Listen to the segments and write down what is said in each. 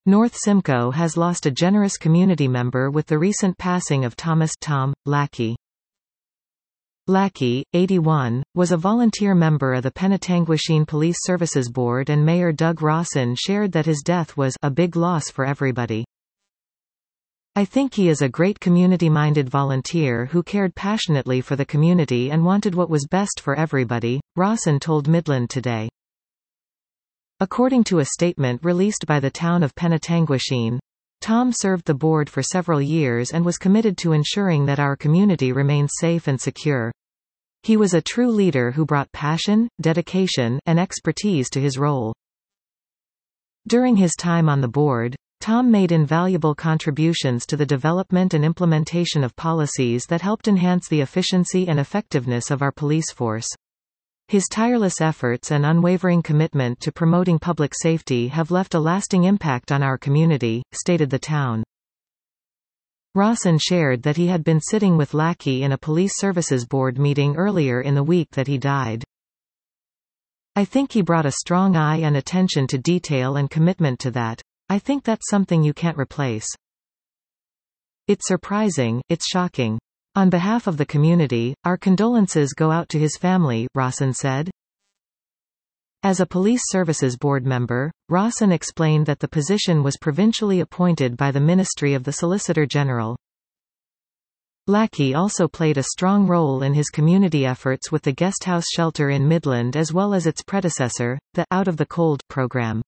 North Simcoe has lost a generous community member with the recent passing of Thomas "Tom" Lackey. Lackey, 81, was a volunteer member of the Penetanguishene Police Services Board, and Mayor Doug Rawson shared that his death was a big loss for everybody. "I think he is a great community-minded volunteer who cared passionately for the community and wanted what was best for everybody," Rawson told Midland Today. According to a statement released by the town of Penetanguishene, Tom served the board for several years and was committed to ensuring that our community remains safe and secure. He was a true leader who brought passion, dedication, and expertise to his role. During his time on the board, Tom made invaluable contributions to the development and implementation of policies that helped enhance the efficiency and effectiveness of our police force. His tireless efforts and unwavering commitment to promoting public safety have left a lasting impact on our community, stated the town. Rawson shared that he had been sitting with Lackey in a police services board meeting earlier in the week that he died. "I think he brought a strong eye and attention to detail and commitment to that. I think that's something you can't replace. It's surprising, it's shocking. On behalf of the community, our condolences go out to his family," Rawson said. As a Police Services Board member, Rawson explained that the position was provincially appointed by the Ministry of the Solicitor General. Lackey also played a strong role in his community efforts with the Guesthouse Shelter in Midland as well as its predecessor, the Out of the Cold program.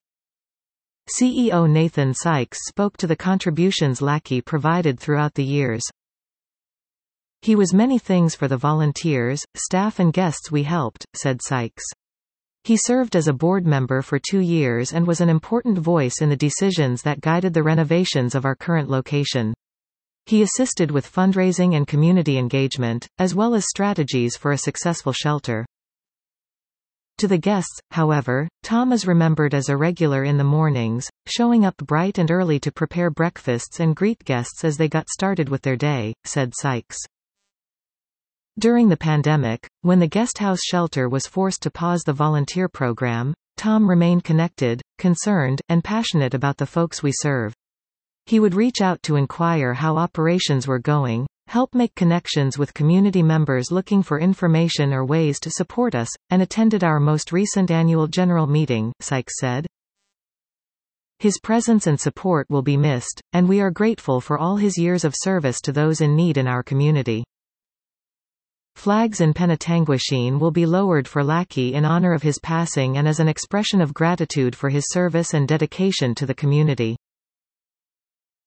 CEO Nathan Sykes spoke to the contributions Lackey provided throughout the years. "He was many things for the volunteers, staff and guests we helped," said Sykes. "He served as a board member for 2 years and was an important voice in the decisions that guided the renovations of our current location. He assisted with fundraising and community engagement, as well as strategies for a successful shelter." To the guests, however, Tom is remembered as a regular in the mornings, showing up bright and early to prepare breakfasts and greet guests as they got started with their day, said Sykes. During the pandemic, when the Guesthouse Shelter was forced to pause the volunteer program, Tom remained connected, concerned, and passionate about the folks we serve. He would reach out to inquire how operations were going, help make connections with community members looking for information or ways to support us, and attended our most recent annual general meeting, Sykes said. His presence and support will be missed, and we are grateful for all his years of service to those in need in our community. Flags in Penetanguishene will be lowered for Lackey in honor of his passing and as an expression of gratitude for his service and dedication to the community.